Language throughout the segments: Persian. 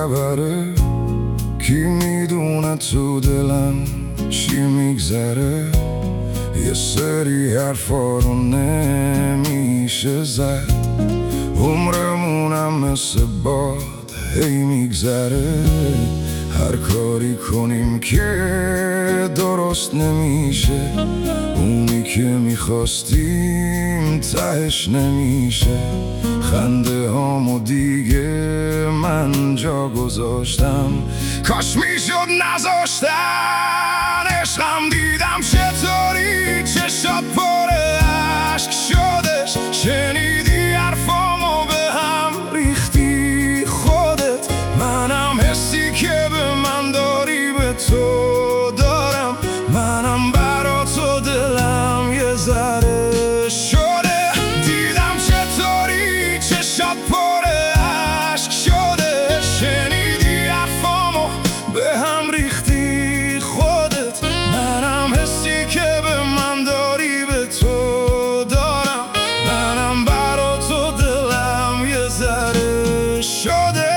خبره؟ کی میدونه تو دلم چی میگذره؟ یه سری حرفا رو نمیشه زد، عمرمونم مثل باد هی میگذره. هر کاری کنیم که درست نمیشه، اونی که میخواستیم تهش نمیشه. خنده هامو دیگه من جا گذاشتم، کاش میشد نذاشتن. عشقم دیدم چطوری چشات پر اشک شدش، شنیدی حرفامو به هم ریختی خودت. منم حسی که به من داری به تو دارم، منم برا تو دلم یه ذره شده. دیدم چطوری چشات پر اشک شده، شنیدی حرفامو به هم ریختی خودت. منم حسی که به من داری به تو دارم، منم برا تو دلم یه ذره شده.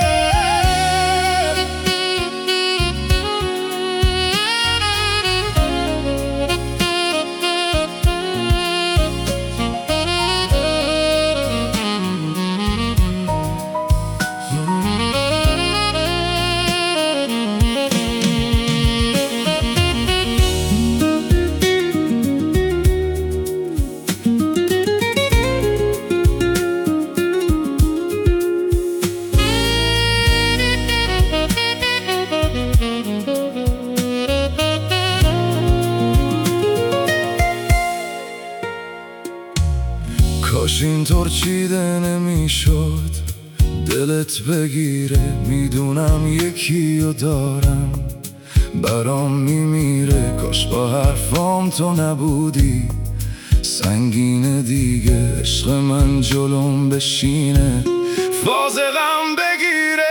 کاش اینطور چیده نمیشد دلت بگیره. میدونم یکی رو دارم برام میمیره، کاش با حرفام تو نبودی سنگینه دیگه. عشق من جلوم بشینه، فاز غم بگیره.